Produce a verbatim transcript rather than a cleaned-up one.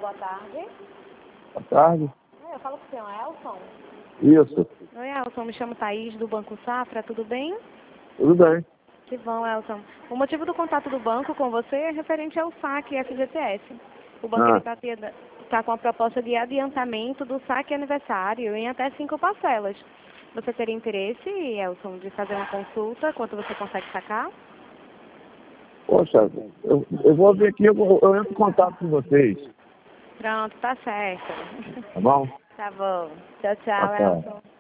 boa tarde. Boa tarde. É, eu falo com o senhor Elson. Isso. Oi, Elson. Me chamo Thaís, do Banco Safra. Tudo bem? Tudo bem. Que bom, Elson. O motivo do contato do banco com você é referente ao saque F G T S. O banco Ah. está tá com a proposta de adiantamento do saque aniversário em até cinco parcelas. Você teria interesse, Elson, de fazer uma consulta quanto você consegue sacar? Poxa, eu, eu vou ver aqui, eu, vou, eu entro em contato com vocês. Pronto, tá certo. Tá bom? Tá bom. Tchau, Tá tchau, certo. Elson.